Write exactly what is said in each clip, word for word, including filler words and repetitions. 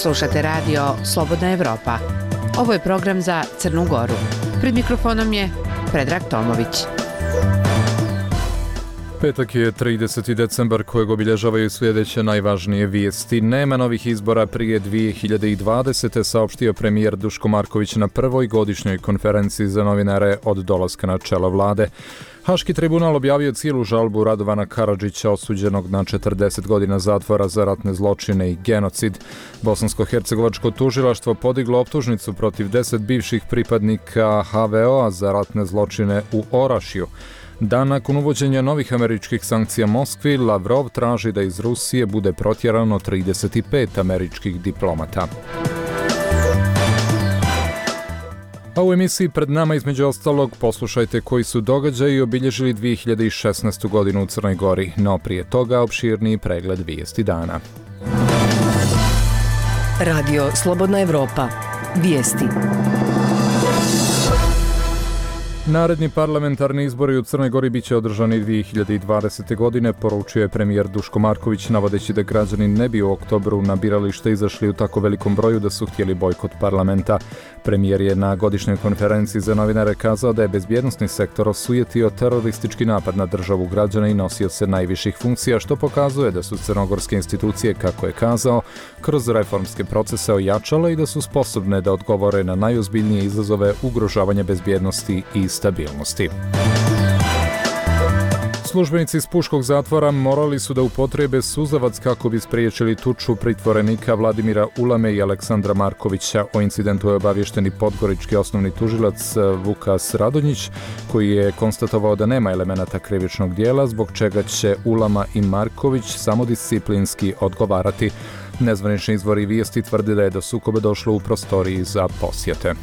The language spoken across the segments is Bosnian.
Slušate radio Slobodna Evropa. Ovo je program za Crnu Goru. Pred mikrofonom je Predrag Tomović. Petak je trideseti decembar kojeg obilježavaju sljedeće najvažnije vijesti. Nema novih izbora prije dvije hiljade dvadesete. saopštio premijer Duško Marković na prvoj godišnjoj konferenciji za novinare od dolaska na čelo vlade. Haški tribunal objavio cijelu žalbu Radovana Karadžića, osuđenog na četrdeset godina zatvora za ratne zločine i genocid. Bosansko-hercegovačko tužilaštvo podiglo optužnicu protiv deset bivših pripadnika ha ve o a za ratne zločine u Orašju. Dan nakon uvođenja novih američkih sankcija Moskvi, Lavrov traži da iz Rusije bude protjerano trideset pet američkih diplomata. A u emisiji pred nama između ostalog poslušajte koji su događaji obilježili dvije hiljade šesnaestu. godinu u Crnoj Gori, no prije toga opširniji pregled vijesti dana. Radio Slobodna Evropa. Vijesti. Naredni parlamentarni izbori u Crnoj Gori biće održani dvije hiljade dvadesete. godine, poručio je premijer Duško Marković, navodeći da građani ne bi u oktobru na biralište izašli u tako velikom broju da su htjeli bojkot parlamenta. Premijer je na godišnjoj konferenciji za novinare kazao da je bezbjednosni sektor osujetio teroristički napad na državu, građana i nosioce najviših funkcija, što pokazuje da su crnogorske institucije, kako je kazao, kroz reformske procese ojačale i da su sposobne da odgovore na najozbiljnije izazove ugrožavanja bezbjednosti i stabilnosti. Službenici iz puškog zatvora morali su da upotrebe suzavac kako bi spriječili tuču pritvorenika Vladimira Ulame i Aleksandra Markovića. O incidentu je obavješteni podgorički osnovni tužilac Vukas Radonjić, koji je konstatovao da nema elemenata krivičnog dijela, zbog čega će Ulama i Marković samodisciplinski odgovarati. Nezvanični izvori vijesti tvrde da je do sukoba došlo u prostoriji za posjete.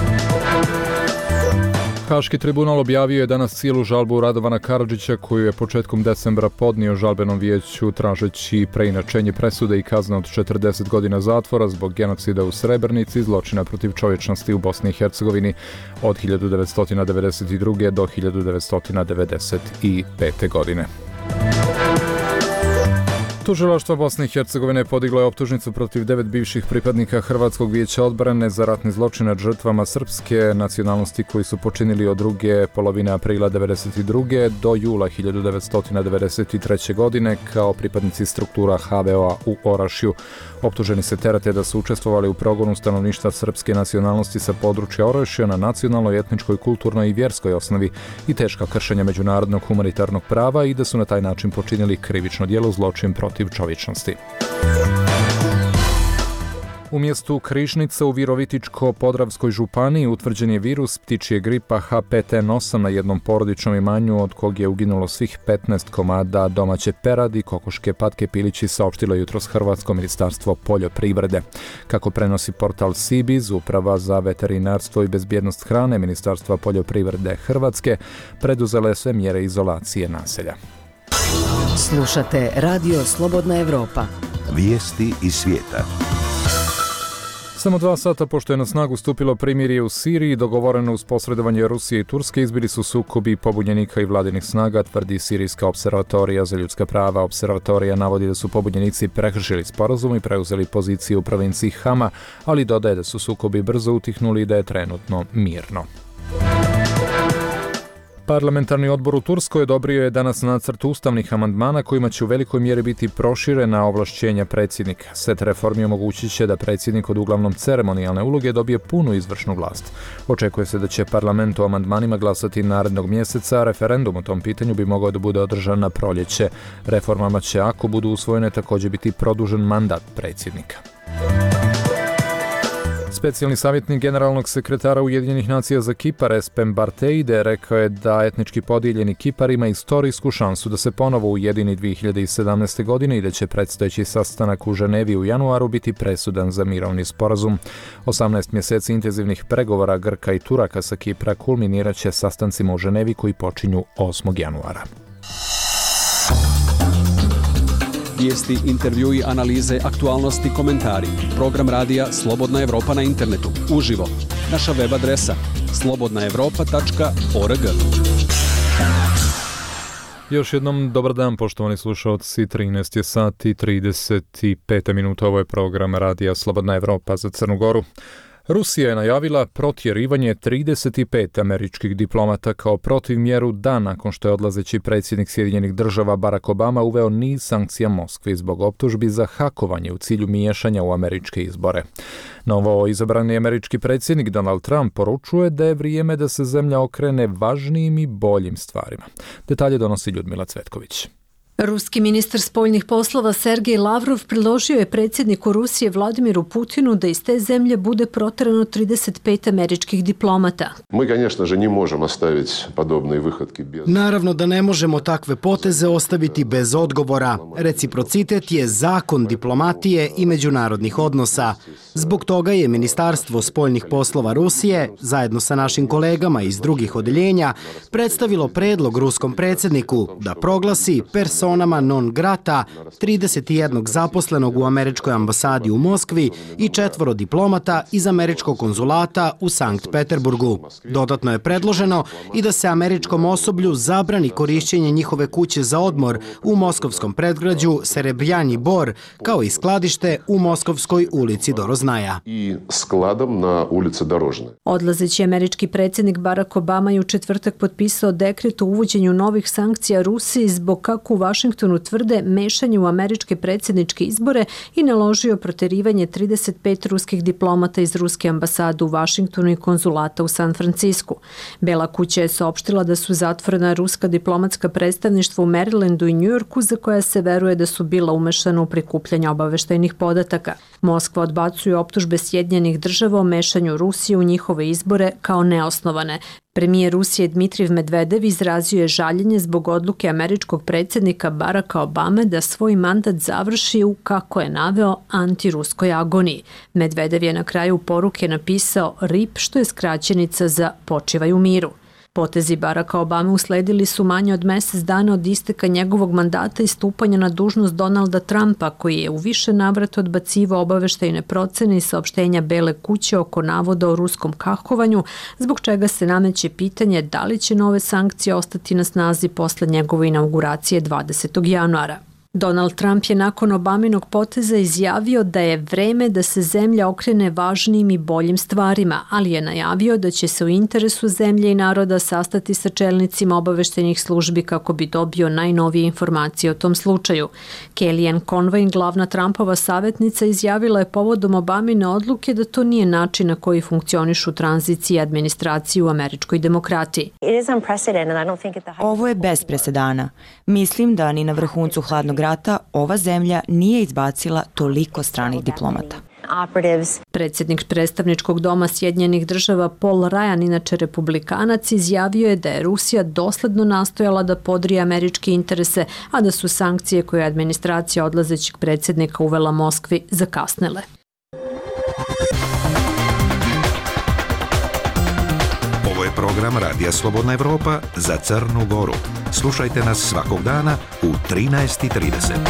Haški tribunal objavio je danas cijelu žalbu Radovana Karadžića, koju je početkom decembra podnio žalbenom vijeću tražeći preinačenje presude i kazne od četrdeset godina zatvora zbog genocida u Srebrenici i zločina protiv čovječnosti u Bosni i Hercegovini od hiljadu devetsto devedeset druge. do hiljadu devetsto devedeset pete. godine. Tužilaštvo Bosne i Hercegovine podiglo je optužnicu protiv devet bivših pripadnika Hrvatskog vijeća odbrane za ratni zločin nad žrtvama srpske nacionalnosti koji su počinili od druge polovine aprila devedeset druge. do jula hiljadu devetsto devedeset treće. godine kao pripadnici struktura ha ve o a u Orašju. Optuženi se terete da su učestvovali u progonu stanovništva srpske nacionalnosti sa područja Orašja na nacionalnoj, etničkoj, kulturnoj i vjerskoj osnovi i teška kršenja međunarodnog humanitarnog prava i da su na taj način počinili krivično djelo zločin protiv čovječnosti. U mjestu Križnica u Virovitičko-Podravskoj županiji utvrđen je virus ptičje gripa ha pet en osam na jednom porodičnom imanju od kog je uginulo svih petnaest komada domaće peradi, kokoške, patke, pilići, saopštilo jutros Hrvatsko ministarstvo poljoprivrede. Kako prenosi portal Sibiz, Uprava za veterinarstvo i bezbjednost hrane Ministarstva poljoprivrede Hrvatske preduzele sve mjere izolacije naselja. Slušate Radio Slobodna Evropa. Vijesti iz svijeta. Samo dva sata pošto je na snagu stupilo primirje u Siriji, dogovoreno uz posredovanje Rusije i Turske, izbili su sukobi pobunjenika i vladinih snaga, tvrdi Sirijska observatorija za ljudska prava. Observatorija navodi da su pobunjenici prekršili sporazum i preuzeli poziciju u provinciji Hama, ali dodaje da su sukobi brzo utihnuli i da je trenutno mirno. Parlamentarni odbor u Turskoj odobrio je danas nacrt ustavnih amandmana kojima će u velikoj mjeri biti proširena ovlašćenja predsjednika. Set reformi omogućit će da predsjednik od uglavnom ceremonijalne uloge dobije punu izvršnu vlast. Očekuje se da će parlament o amandmanima glasati narednog mjeseca, a referendum o tom pitanju bi mogao da bude održan na proljeće. Reformama će, ako budu usvojene, također biti produžen mandat predsjednika. Specijalni savjetnik generalnog sekretara Ujedinjenih nacija za Kipar Espen Barteide rekao je da etnički podijeljeni Kipar ima istorijsku šansu da se ponovo ujedini dvije hiljade sedamnaeste. godine i da će predstojeći sastanak u Ženevi u januaru biti presudan za mirovni sporazum. osamnaest mjeseci intenzivnih pregovora Grka i Turaka sa Kipra kulminirat će sastancima u Ženevi koji počinju osmog januara. Vijesti, intervjui, analize, aktualnosti, komentari. Program radija Slobodna Evropa na internetu. Uživo. Naša web adresa slobodna evropa tačka org. Još jednom dobar dan, poštovani slušalci, trinaest je sati trideset pet minuta, ovo je program Radija Slobodna Evropa za Crnu Goru. Rusija je najavila protjerivanje trideset pet američkih diplomata kao protivmjeru dan nakon što je odlazeći predsjednik Sjedinjenih Država Barack Obama uveo niz sankcija Moskvi zbog optužbi za hakovanje u cilju miješanja u američke izbore. Novo izabrani američki predsjednik Donald Trump poručuje da je vrijeme da se zemlja okrene važnijim i boljim stvarima. Detalje donosi Ljudmila Cvetković. Ruski ministar spoljnih poslova Sergej Lavrov predložio je predsjedniku Rusije Vladimiru Putinu da iz te zemlje bude protjerano trideset pet američkih diplomata. Naravno da ne možemo takve poteze ostaviti bez odgovora. Reciprocitet je zakon diplomatije i međunarodnih odnosa. Zbog toga je Ministarstvo spoljnih poslova Rusije, zajedno sa našim kolegama iz drugih odeljenja, predstavilo predlog ruskom predsjedniku da proglasi personu personama non grata, trideset jedan zaposlenog u američkoj ambasadi u Moskvi i četvoro diplomata iz američkog konzulata u Sankt Peterburgu. Dodatno je predloženo i da se američkom osoblju zabrani korišćenje njihove kuće za odmor u moskovskom predgrađu Serebrjanji Bor, kao i skladište u Moskovskoj ulici Doroznaja. I skladom na ulici Dorožne. Odlazeći američki predsjednik Barack Obama je u četvrtak potpisao dekret o uvođenju novih sankcija Rusiji zbog, kako u Vašingtonu tvrde, mešanja u američke predsjedničke izbore i naložio protjerivanje trideset pet ruskih diplomata iz ruske ambasade u Vašingtonu i konzulata u San Francisku. Bela kuća je saopštila da su zatvorena ruska diplomatska predstavništva u Marylandu i Njujorku, za koja se veruje da su bila umešana u prikupljanje obaveštajnih podataka. Moskva odbacuje optužbe Sjedinjenih Država o mešanju Rusije u njihove izbore kao neosnovane. Premijer Rusije Dmitrijev Medvedev izrazio je žaljenje zbog odluke američkog predsjednika Baracka Obame da svoj mandat završi u, kako je naveo, antiruskoj agoniji. Medvedev je na kraju poruke napisao R I P, što je skraćenica za počivaj u miru. Potezi Baracka Obame usledili su manje od mjesec dana od isteka njegovog mandata i stupanja na dužnost Donalda Trumpa, koji je u više navrata odbacivao obaveštajne procene i saopštenja Bele kuće oko navoda o ruskom kahovanju, zbog čega se nameće pitanje da li će nove sankcije ostati na snazi posle njegove inauguracije dvadesetog januara. Donald Trump je nakon Obaminog poteza izjavio da je vreme da se zemlja okrene važnijim i boljim stvarima, ali je najavio da će se u interesu zemlje i naroda sastati sa čelnicima obaveštajnih službi kako bi dobio najnovije informacije o tom slučaju. Kellyanne Conway, glavna Trumpova savjetnica, izjavila je povodom Obamine odluke da to nije način na koji funkcionišu tranzicije i administracije u američkoj demokratiji. Ovo je bez presedana. Mislim da ni na vrhuncu hladnog rata ova zemlja nije izbacila toliko stranih diplomata. Predsjednik predstavničkog doma Sjedinjenih Država Paul Ryan, inače republikanac, izjavio je da je Rusija dosledno nastojala da podrije američke interese, a da su sankcije koje je administracija odlazećeg predsjednika uvela Moskvi zakasnele. Ovo je program Radija Slobodna Evropa za Crnu Goru. Slušajte nas svakog dana u trinaest i trideset.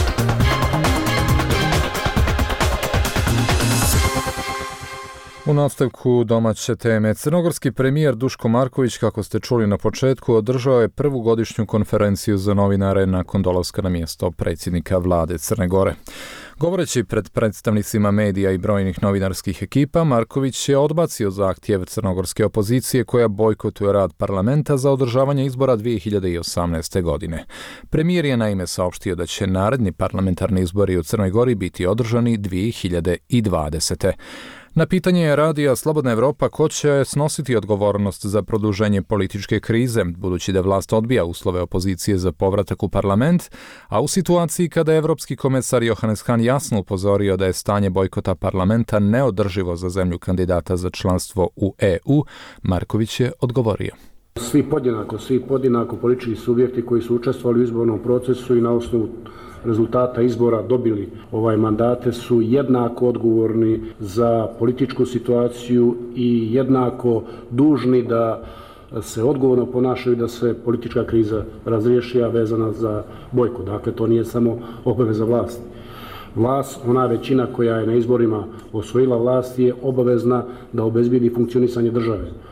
U nastavku domaće teme, crnogorski premijer Duško Marković, kako ste čuli na početku, održao je prvu godišnju konferenciju za novinare nakon dolaska na mjesto predsjednika vlade Crne Gore. Govoreći pred predstavnicima medija i brojnih novinarskih ekipa, Marković je odbacio zahtjev crnogorske opozicije koja bojkotuje rad parlamenta za održavanje izbora dvije hiljade osamnaeste. godine. Premijer je naime saopštio da će naredni parlamentarni izbori u Crnoj Gori biti održani dvije hiljade dvadesete. Na pitanje je Radija Slobodna Evropa ko će snositi odgovornost za produženje političke krize, budući da vlast odbija uslove opozicije za povratak u parlament, a u situaciji kada je evropski komesar Johannes Hahn jasno upozorio da je stanje bojkota parlamenta neodrživo za zemlju kandidata za članstvo u E U, Marković je odgovorio. Svi podjednako, svi podjednako politički subjekti koji su učestvovali u izbornom procesu i na osnovu rezultata izbora dobili ovaj mandate su jednako odgovorni za političku situaciju i jednako dužni da se odgovorno ponašaju da se politička kriza razriješi, a vezana za bojkot. Dakle, to nije samo obaveza vlasti. Vlast, ona većina koja je na izborima osvojila vlast, je obavezna da obezbedi funkcionisanje države.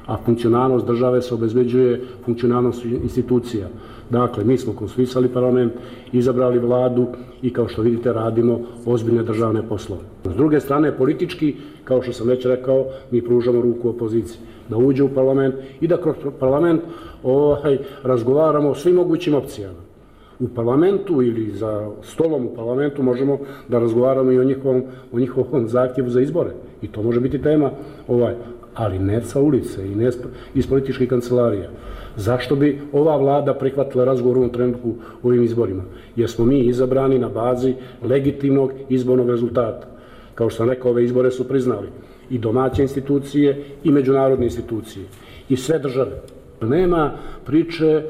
a funkcionalnost države se obezbeđuje funkcionalnost institucija. Dakle, mi smo konstituisali parlament, izabrali vladu i kao što vidite radimo ozbiljne državne poslove. S druge strane, politički, kao što sam već rekao, mi pružamo ruku opoziciji da uđe u parlament i da kroz parlament ovaj, razgovaramo o svim mogućim opcijama. U parlamentu ili za stolom u parlamentu možemo da razgovaramo i o njihovom, o njihovom zahtjevu za izbore. I to može biti tema, ovaj, ali ne sa ulice i ne iz političkih kancelarija. Zašto bi ova vlada prihvatila razgovor u ovom trenutku u ovim izborima? Jer smo mi izabrani na bazi legitimnog izbornog rezultata. Kao što sam rekao, ove izbore su priznali i domaće institucije i međunarodne institucije i sve države. Nema priče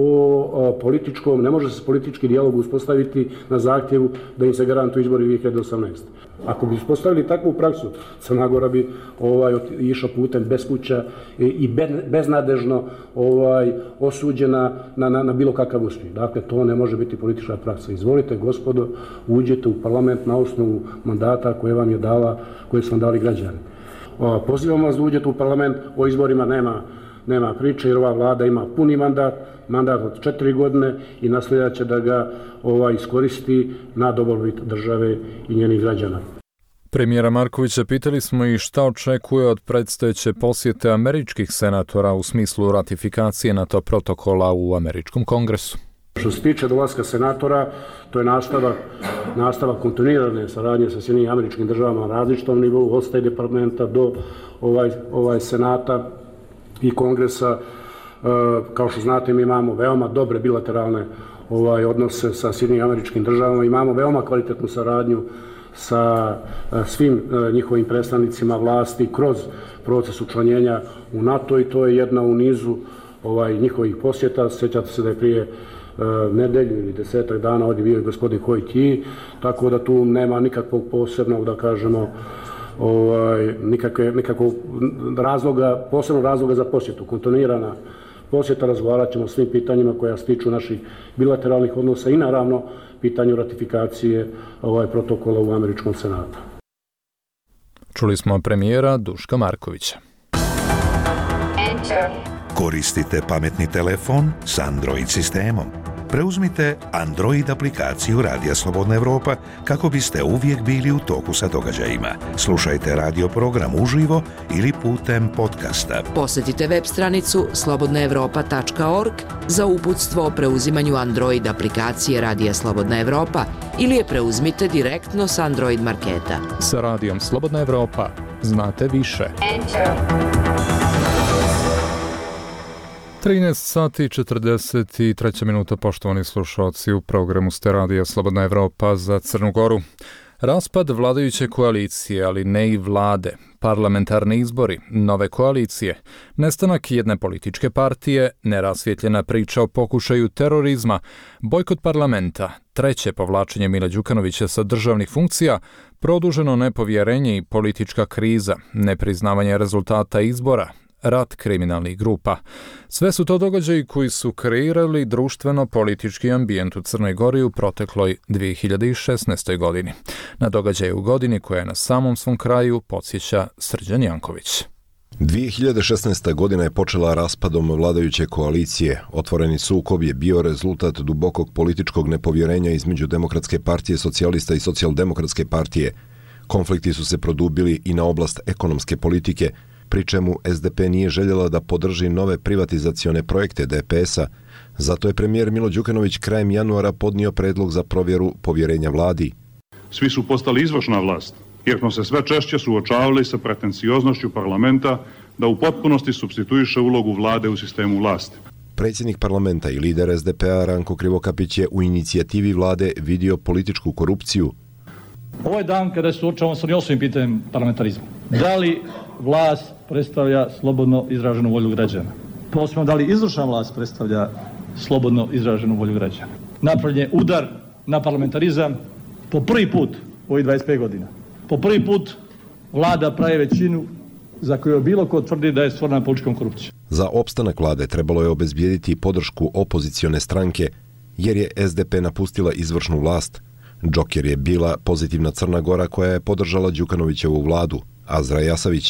o političkom, ne može se politički dijalog uspostaviti na zahtjevu da im se garantuju izbori dvije hiljade osamnaeste. Ako bi uspostavili takvu praksu, Crna Gora bi ovaj, išao putem beskuća i beznadežno ovaj, osuđena na, na, na bilo kakav uspjeh. Dakle, to ne može biti politička praksa. Izvolite, gospodo, uđete u parlament na osnovu mandata koje vam je dala, koje su vam dali građani. Pozivam vas da uđete u parlament, o izborima nema Nema priče jer ova vlada ima puni mandat, mandat od četiri godine i nasljedat će da ga ovaj, iskoristi na dobrobit države i njenih građana. Premijera Markovića pitali smo i šta očekuje od predstojeće posjete američkih senatora u smislu ratifikacije NATO protokola u američkom kongresu. Što se tiče dolaska senatora, to je nastavak, nastavak kontinuirane saradnje sa Sjedinjenim Američkim Državama na različitom nivou, od State Departmenta do ovaj, ovaj senata i kongresa. Kao što znate, mi imamo veoma dobre bilateralne ovaj, odnose sa Sjedinjenim Američkim Državama, imamo veoma kvalitetnu saradnju sa svim njihovim predstavnicima vlasti kroz proces učlanjenja u NATO i to je jedna u nizu ovaj, njihovih posjeta. Sjećate se da je prije nedelju ili desetak dana ovdje bio i gospodin Hoi Ti, tako da tu nema nikakvog posebnog, da kažemo, ovaj, nikakve, nikakvog razloga, posebnog razloga za posjetu. Kontinuirana posjeta, razgovarat ćemo o svim pitanjima koja se tiču naših bilateralnih odnosa i naravno pitanju ratifikacije ovaj, protokola u Američkom senatu. Čuli smo premijera Duška Markovića. Koristite pametni telefon s Android sistemom. Preuzmite Android aplikaciju Radija Slobodna Evropa kako biste uvijek bili u toku sa događajima. Slušajte radio program uživo ili putem podcasta. Posjetite web stranicu slobodna evropa tačka org za uputstvo o preuzimanju Android aplikacije Radija Slobodna Evropa ili je preuzmite direktno s Android marketa. Sa Radijom Slobodna Evropa znate više. Enter. trinaest sati i četrdeset tri minuta, poštovani slušalci, u programu ste Radija Slobodna Evropa za Crnu Goru. Raspad vladajuće koalicije, ali ne i vlade, parlamentarni izbori, nove koalicije, nestanak jedne političke partije, nerasvjetljena priča o pokušaju terorizma, bojkot parlamenta, treće povlačenje Mila Đukanovića sa državnih funkcija, produženo nepovjerenje i politička kriza, nepriznavanje rezultata izbora, rat kriminalnih grupa. Sve su to događaji koji su kreirali društveno-politički ambijent u Crnoj Gori u protekloj dvije hiljade šesnaestoj. godini. Na događaje u godini koja je na samom svom kraju podsjeća Srđan Janković. dvije hiljade šesnaesta. godina je počela raspadom vladajuće koalicije. Otvoreni sukob je bio rezultat dubokog političkog nepovjerenja između Demokratske partije socijalista i Socijaldemokratske partije. Konflikti su se produbili i na oblast ekonomske politike, pri čemu es de pe nije željela da podrži nove privatizacione projekte de pe es-a. Zato je premijer Milo Đukanović krajem januara podnio predlog za provjeru povjerenja vladi. Svi su postali izvršna vlast, jer smo se sve češće suočavali sa pretencioznošću parlamenta da u potpunosti supstituiše ulogu vlade u sistemu vlasti. Predsjednik parlamenta i lider es de pe-a Ranko Krivokapić je u inicijativi vlade vidio političku korupciju. Ovo je dan kada se suočavamo sa osnovnim pitanjem parlamentarizma. Da li vlast predstavlja slobodno izraženu volju građana? Posebno, da li izvršna vlast predstavlja slobodno izraženu volju građana? Napravljen je udar na parlamentarizam po prvi put u ovih dvadeset pet godina. Po prvi put vlada pravi većinu za koju bilo ko tvrdi da je stvorena političkom korupcijom. Za opstanak vlade trebalo je obezbijediti podršku opozicione stranke, jer je es de pe napustila izvršnu vlast. Džoker je bila pozitivna Crna Gora koja je podržala Đukanovićevu vladu, Azra Jasavić.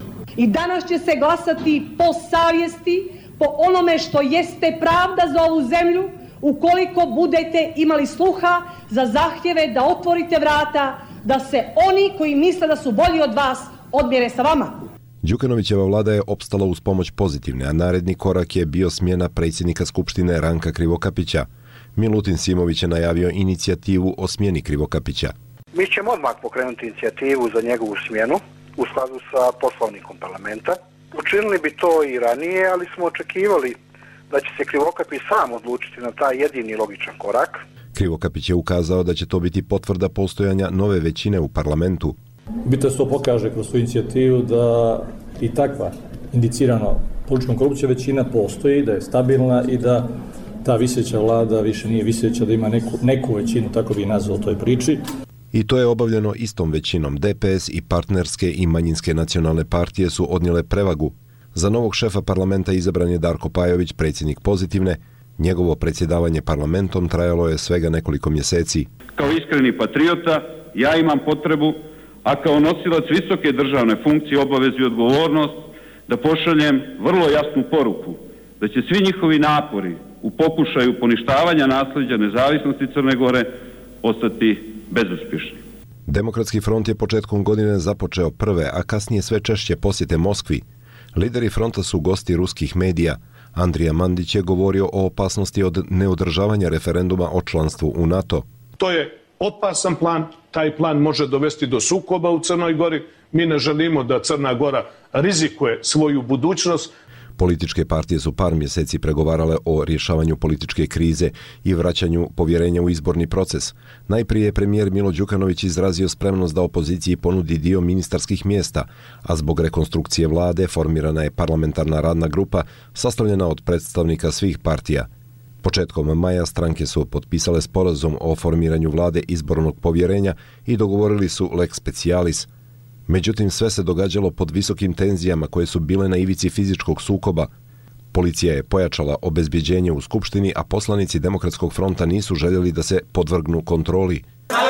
I danas će se glasati po savjesti, po onome što jeste pravda za ovu zemlju, ukoliko budete imali sluha za zahtjeve da otvorite vrata, da se oni koji misle da su bolji od vas odmjere sa vama. Đukanovićeva vlada je opstala uz pomoć pozitivne, a naredni korak je bio smjena predsjednika Skupštine Ranka Krivokapića. Milutin Simović je najavio inicijativu o smjeni Krivokapića. Mi ćemo odmah pokrenuti inicijativu za njegovu smjenu u skladu sa poslovnikom parlamenta. Učinili bi to i ranije, ali smo očekivali da će se Krivokapić sam odlučiti na taj jedini logičan korak. Krivokapić je ukazao da će to biti potvrda postojanja nove većine u parlamentu. Bitno se to pokaže kroz svoju inicijativu da i takva indicirano političkom korupcija većina postoji, da je stabilna i da ta viseća vlada više nije viseća, da ima neku, neku većinu, tako bi nazvao toj priči. I to je obavljeno istom većinom. D P S i partnerske i manjinske nacionalne partije su odnijele prevagu. Za novog šefa parlamenta izabran je Darko Pajović, predsjednik Pozitivne. Njegovo predsjedavanje parlamentom trajalo je svega nekoliko mjeseci. Kao iskreni patriota ja imam potrebu, a kao nosilac visoke državne funkcije, obavezu i odgovornost, da pošaljem vrlo jasnu poruku da će svi njihovi napori u pokušaju poništavanja nasljeđa nezavisnosti Crne Gore ostati bezuspješni. Demokratski front je početkom godine započeo prve, a kasnije sve češće posjete Moskvi. Lideri fronta su gosti ruskih medija. Andrija Mandić je govorio o opasnosti od neodržavanja referenduma o članstvu u NATO. To je opasan plan, taj plan može dovesti do sukoba u Crnoj Gori. Mi ne želimo da Crna Gora rizikuje svoju budućnost. Političke partije su par mjeseci pregovarale o rješavanju političke krize i vraćanju povjerenja u izborni proces. Najprije je premijer Milo Đukanović izrazio spremnost da opoziciji ponudi dio ministarskih mjesta, a zbog rekonstrukcije vlade formirana je parlamentarna radna grupa sastavljena od predstavnika svih partija. Početkom maja stranke su potpisale sporazum o formiranju vlade izbornog povjerenja i dogovorili su lex specialis. Međutim, sve se događalo pod visokim tenzijama koje su bile na ivici fizičkog sukoba. Policija je pojačala obezbjeđenje u Skupštini, a poslanici Demokratskog fronta nisu željeli da se podvrgnu kontroli.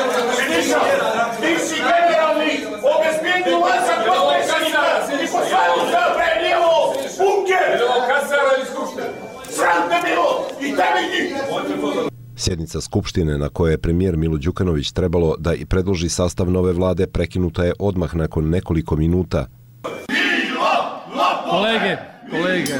Sjednica Skupštine na kojoj je premijer Milo Đukanović trebalo da i predloži sastav nove vlade prekinuta je odmah nakon nekoliko minuta. Kolege, kolege.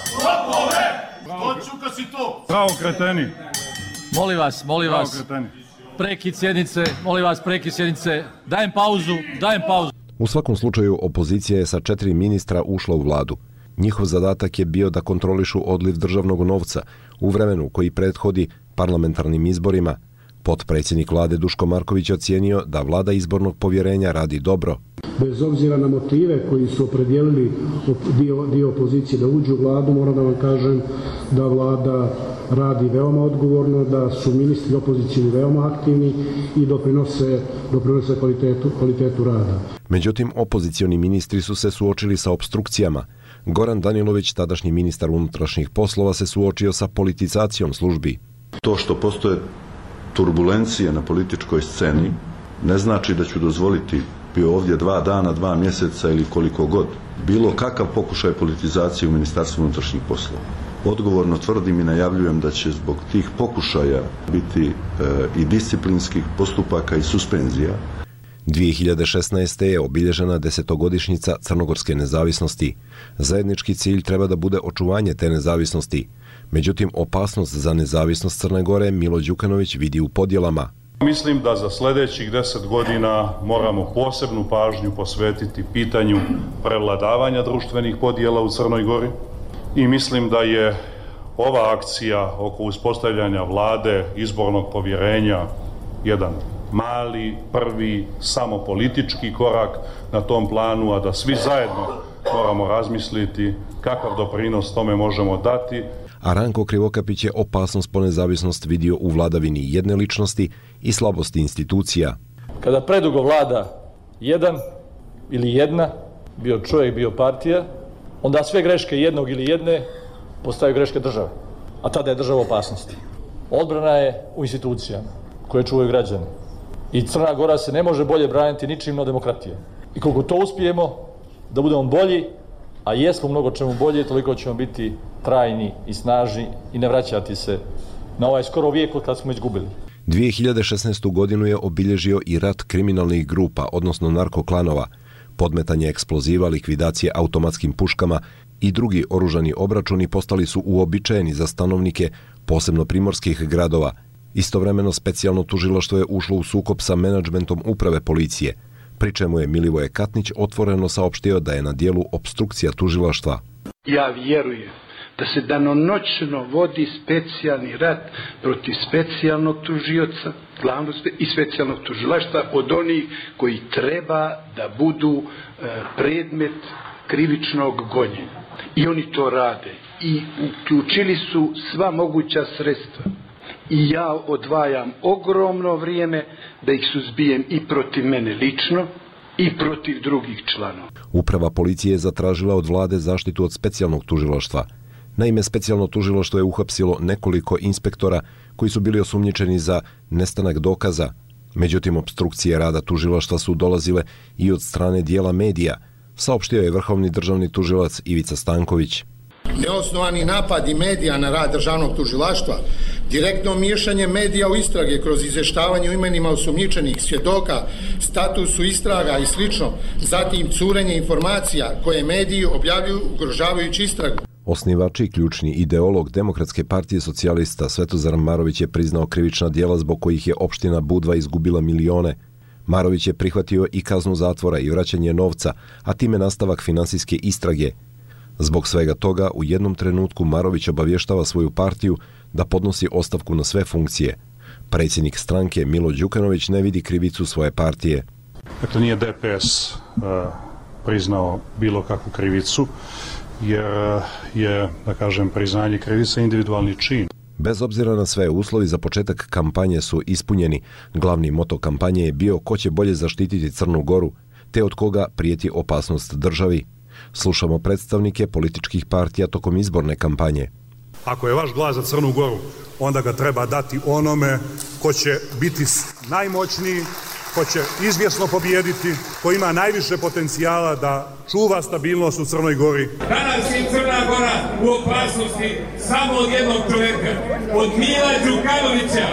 Bravo, kreteni. Molim vas, molim vas. Prekid sjednice, molim vas, prekid sjednice. Dajem pauzu, dajem pauzu. U svakom slučaju, opozicija je sa četiri ministra ušla u vladu. Njihov zadatak je bio da kontrolišu odliv državnog novca u vremenu koji prethodi parlamentarnim izborima. Potpredsjednik vlade Duško Marković ocijenio da vlada izbornog povjerenja radi dobro. Bez obzira na motive koji su opredijelili dio, dio opozicije da uđu u vladu, moram da vam kažem da vlada radi veoma odgovorno, da su ministri opozicijni veoma aktivni i doprinose, doprinose kvalitetu, kvalitetu rada. Međutim, opozicioni ministri su se suočili sa opstrukcijama. Goran Danilović, tadašnji ministar unutrašnjih poslova, se suočio sa politizacijom službi. To što postoje turbulencije na političkoj sceni ne znači da ću dozvoliti, bio ovdje dva dana, dva mjeseca ili koliko god, bilo kakav pokušaj politizacije u Ministarstvu unutrašnjih poslova. Odgovorno tvrdim i najavljujem da će zbog tih pokušaja biti e, i disciplinskih postupaka i suspenzija. dvije hiljade šesnaeste. je obilježena desetogodišnjica crnogorske nezavisnosti. Zajednički cilj treba da bude očuvanje te nezavisnosti. Međutim, opasnost za nezavisnost Crne Gore Milo Đukanović vidi u podjelama. Mislim da za sljedećih deset godina moramo posebnu pažnju posvetiti pitanju prevladavanja društvenih podjela u Crnoj Gori i mislim da je ova akcija oko uspostavljanja vlade izbornog povjerenja jedan mali, prvi, samo politički korak na tom planu, a da svi zajedno moramo razmisliti kakav doprinos tome možemo dati. A Ranko Krivokapić je opasnost po nezavisnost vidio u vladavini jedne ličnosti i slabosti institucija. Kada predugo vlada jedan ili jedna, bio čovjek, bio partija, onda sve greške jednog ili jedne postaju greške države. A tada je država opasnosti. Odbrana je u institucijama koje čuvaju građani. I Crna Gora se ne može bolje braniti ničim no demokratijom. I koliko to uspijemo, da budemo bolji, a jesmo mnogo čemu bolje, toliko ćemo biti trajni i snažni i ne vraćati se na ovaj skoro vijek od kad smo izgubili. dvije hiljade šesnaestu. godinu je obilježio i rat kriminalnih grupa, odnosno narkoklanova, podmetanje eksploziva, likvidacije automatskim puškama i drugi oružani obračuni postali su uobičajeni za stanovnike, posebno primorskih gradova. Istovremeno specijalno tužilaštvo je ušlo u sukob sa menadžmentom uprave policije, pri čemu je Milivoje Katnić otvoreno saopštio da je na dijelu opstrukcija tužilaštva. Ja vjerujem da se danonoćno vodi specijalni rat protiv specijalnog tužioca, glavnog i specijalnog tužilaštva od onih koji treba da budu e, predmet krivičnog gonjenja. I oni to rade. I uključili su sva moguća sredstva. I ja odvajam ogromno vrijeme da ih suzbijem i protiv mene lično i protiv drugih članova. Uprava policije je zatražila od vlade zaštitu od specijalnog tužilaštva. Naime, specijalno tužilaštvo je uhapsilo nekoliko inspektora koji su bili osumnjičeni za nestanak dokaza. Međutim, opstrukcije rada tužilaštva su dolazile i od strane dijela medija, saopštio je vrhovni državni tužilac Ivica Stanković. Neosnovani napadi medija na rad državnog tužilaštva, direktno miješanje medija u istrage kroz izvještavanje o imenima osumnjičenih svjedoka, statusu istraga i slično, zatim curenje informacija koje mediji objavljuju ugrožavajući istragu. Osnivač i ključni ideolog Demokratske partije socijalista Svetozar Marović je priznao krivična djela zbog kojih je opština Budva izgubila milione. Marović je prihvatio i kaznu zatvora i vraćanje novca, a time nastavak finansijske istrage. Zbog svega toga, u jednom trenutku Marović obavještava svoju partiju da podnosi ostavku na sve funkcije. Predsjednik stranke Milo Đukanović ne vidi krivicu svoje partije. Dakle, nije D P S uh, priznao bilo kakvu krivicu, jer je, da kažem, priznanje krivice individualni čin. Bez obzira na sve, uslovi za početak kampanje su ispunjeni. Glavni moto kampanje je bio ko će bolje zaštititi Crnu Goru, te od koga prijeti opasnost državi. Slušamo predstavnike političkih partija tokom izborne kampanje. Ako je vaš glas za Crnu Goru, onda ga treba dati onome ko će biti najmoćniji, ko će izvjesno pobijediti, ko ima najviše potencijala da čuva stabilnost u Crnoj Gori. Danas je Crna Gora u opasnosti samo od jednog čovjeka, od Mila Đukanovića.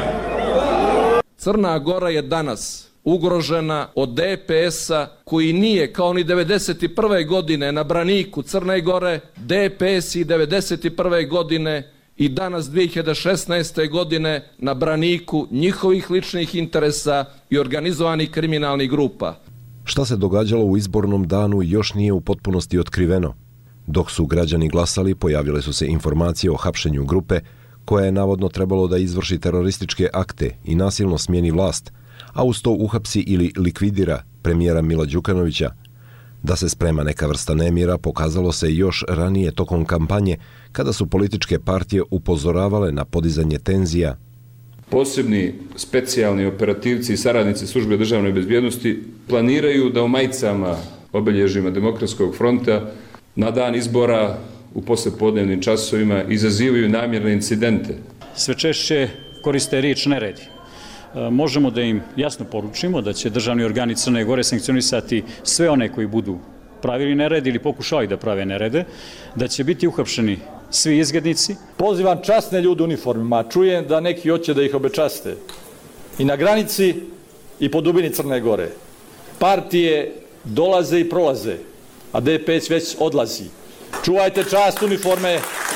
Crna Gora je danas ugrožena od D P S-a koji nije kao ni devedeset prve. godine na braniku Crne Gore. D P S i devedeset prve. godine i danas dvije hiljade šesnaeste. godine na braniku njihovih ličnih interesa i organizovanih kriminalnih grupa. Šta se događalo u izbornom danu još nije u potpunosti otkriveno. Dok su građani glasali, pojavile su se informacije o hapšenju grupe koja je navodno trebalo da izvrši terorističke akte i nasilno smijeni vlast, a uz to uhapsi ili likvidira premijera Mila Đukanovića. Da se sprema neka vrsta nemira pokazalo se još ranije tokom kampanje, kada su političke partije upozoravale na podizanje tenzija. Posebni specijalni operativci i saradnici službe državne bezbjednosti planiraju da u majicama obilježjima Demokratskog fronta na dan izbora u poslijepodnevnim časovima izazivaju namjerne incidente. Sve češće koriste riječ neredi. Možemo da im jasno poručimo da će državni organi Crne Gore sankcionisati sve one koji budu pravili nered ili pokušali da prave nerede, da će biti uhapšeni svi izgrednici. Pozivam časne ljude u uniformima, čujem da neki hoće da ih obečaste. I na granici i po dubini Crne Gore. Partije dolaze i prolaze, a D P S već odlazi. Čuvajte čast uniforme.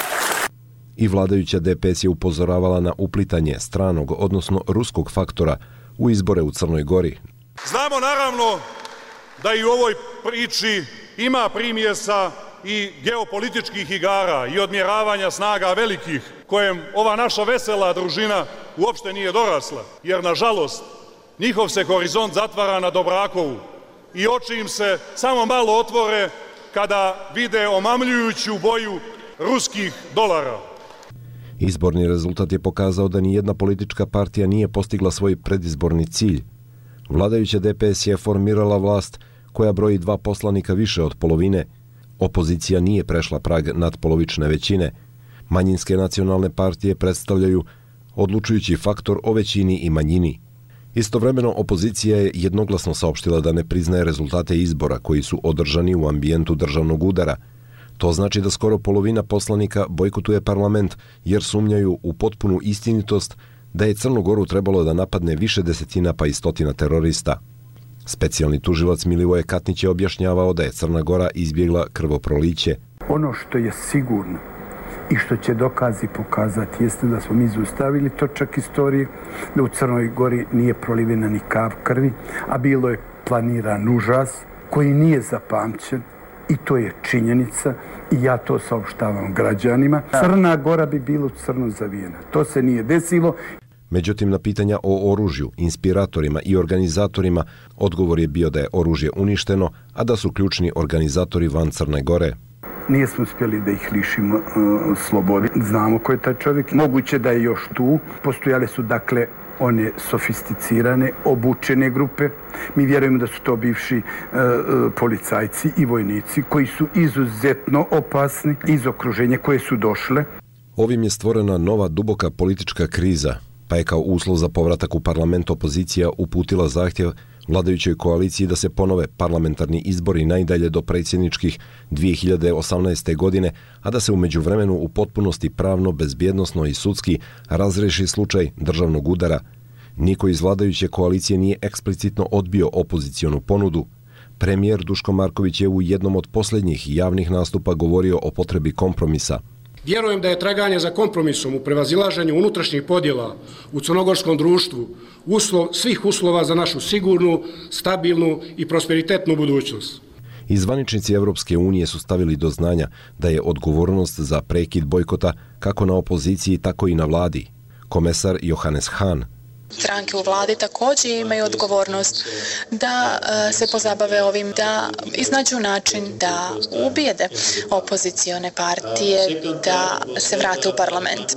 I vladajuća D P S je upozoravala na uplitanje stranog, odnosno ruskog faktora u izbore u Crnoj Gori. Znamo naravno da i u ovoj priči ima primjesa i geopolitičkih igara i odmjeravanja snaga velikih, kojem ova naša vesela družina uopšte nije dorasla, jer nažalost njihov se horizont zatvara na Dobrakovu i oči im se samo malo otvore kada vide omamljujuću boju ruskih dolara. Izborni rezultat je pokazao da ni jedna politička partija nije postigla svoj predizborni cilj. Vladajuća D P S je formirala vlast koja broji dva poslanika više od polovine. Opozicija nije prešla prag nadpolovične većine. Manjinske nacionalne partije predstavljaju odlučujući faktor o većini i manjini. Istovremeno, opozicija je jednoglasno saopštila da ne priznaje rezultate izbora koji su održani u ambijentu državnog udara. To znači da skoro polovina poslanika bojkotuje parlament jer sumnjaju u potpunu istinitost da je Crnu Goru trebalo da napadne više desetina pa i stotina terorista. Specijalni tužilac Milivoje Katnić je objašnjavao da je Crna Gora izbjegla krvoproliće. Ono što je sigurno i što će dokazi pokazati jeste da smo mi zaustavili točak istorije, da u Crnoj Gori nije prolivena ni kap krvi, a bilo je planiran užas koji nije zapamćen i to je činjenica i ja to saopštavam građanima. Crna Gora bi bila crno zavijena. To se nije desilo. Međutim, na pitanja o oružju, inspiratorima i organizatorima, odgovor je bio da je oružje uništeno, a da su ključni organizatori van Crne Gore. Nismo uspjeli da ih lišimo uh, slobode. Znamo ko je taj čovjek. Moguće da je još tu. Postojale su, dakle, one sofisticirane, obučene grupe. Mi vjerujemo da su to bivši uh, policajci i vojnici koji su izuzetno opasni iz okruženja koje su došle. Ovim je stvorena nova duboka politička kriza, pa je kao uslov za povratak u parlament opozicija uputila zahtjev vladajućoj koaliciji da se ponove parlamentarni izbori najdalje do predsjedničkih dvije hiljade osamnaeste. godine, a da se u međuvremenu u potpunosti pravno, bezbjednosno i sudski razreši slučaj državnog udara. Niko iz vladajuće koalicije nije eksplicitno odbio opozicionu ponudu. Premijer Duško Marković je u jednom od posljednjih javnih nastupa govorio o potrebi kompromisa. Vjerujem da je traganje za kompromisom u prevazilaženju unutrašnjih podjela u crnogorskom društvu uslov svih uslova za našu sigurnu, stabilnu i prosperitetnu budućnost. I zvaničnici Evropske unije su stavili do znanja da je odgovornost za prekid bojkota kako na opoziciji, tako i na vladi. Komesar Johannes Hahn. Stranke u vladi također imaju odgovornost da se pozabave ovim, da iznađu način da ubijede opozicione partije, da se vrate u parlament.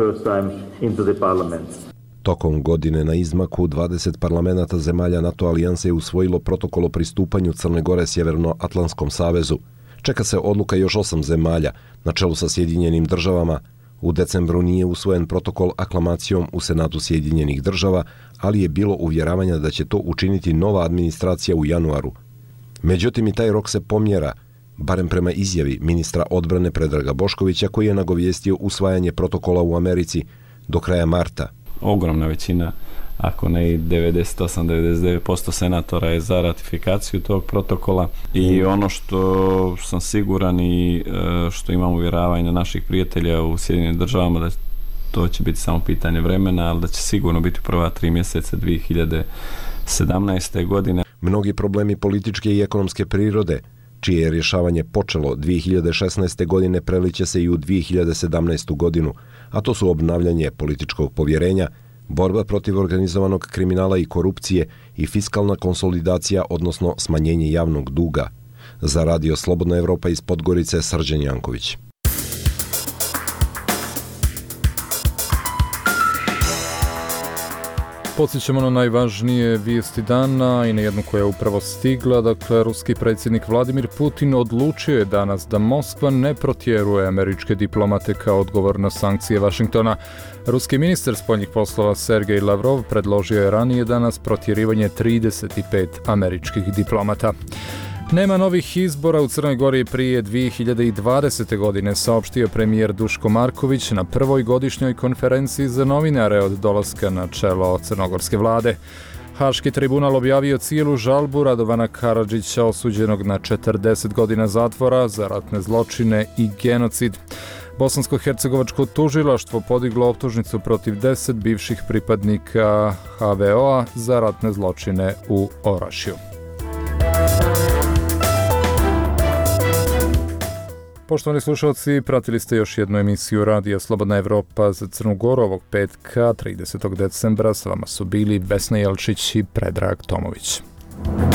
Tokom godine na izmaku dvadeset parlamenata zemalja NATO alijanse je usvojilo protokol o pristupanju Crne Gore Sjevernoatlantskom savezu. Čeka se odluka još osam zemalja, na čelu sa Sjedinjenim državama. U decembru nije usvojen protokol aklamacijom u Senatu Sjedinjenih država, ali je bilo uvjeravanja da će to učiniti nova administracija u januaru. Međutim, i taj rok se pomjera, barem prema izjavi ministra odbrane Predraga Boškovića, koji je nagovijestio usvajanje protokola u Americi do kraja marta. Ogromna većina, ako ne i devedeset osam do devedeset devet posto senatora je za ratifikaciju tog protokola i ono što sam siguran i što imam uvjeravanje naših prijatelja u Sjedinjenim državama da to će biti samo pitanje vremena, ali da će sigurno biti prva tri mjeseca dvije hiljade sedamnaeste. godine. Mnogi problemi političke i ekonomske prirode, čije je rješavanje počelo dvije hiljade šesnaeste. godine, preliće se i u dvije hiljade sedamnaestu. godinu, a to su obnavljanje političkog povjerenja, borba protiv organizovanog kriminala i korupcije i fiskalna konsolidacija, odnosno smanjenje javnog duga. Za Radio Slobodna Evropa iz Podgorice, Srđan Janković. Podsjećamo na najvažnije vijesti dana i na jednu koja je upravo stigla. Dakle, ruski predsjednik Vladimir Putin odlučio je danas da Moskva ne protjeruje američke diplomate kao odgovor na sankcije Vašingtona. Ruski ministar spoljnih poslova Sergej Lavrov predložio je ranije danas protjerivanje trideset pet američkih diplomata. Nema novih izbora u Crnoj Gori prije dvije hiljade dvadesete. godine, saopštio premijer Duško Marković na prvoj godišnjoj konferenciji za novinare od dolaska na čelo crnogorske vlade. Haški tribunal objavio cijelu žalbu Radovana Karadžića, osuđenog na četrdeset godina zatvora za ratne zločine i genocid. Bosansko-hercegovačko tužilaštvo podiglo optužnicu protiv deset bivših pripadnika ha ve o-a za ratne zločine u Orašju. Poštovani slušalci, pratili ste još jednu emisiju Radija Slobodna Evropa za Crnu Goru ovog petka, tridesetog decembra. S vama su bili Vesna Jelčić i Predrag Tomović.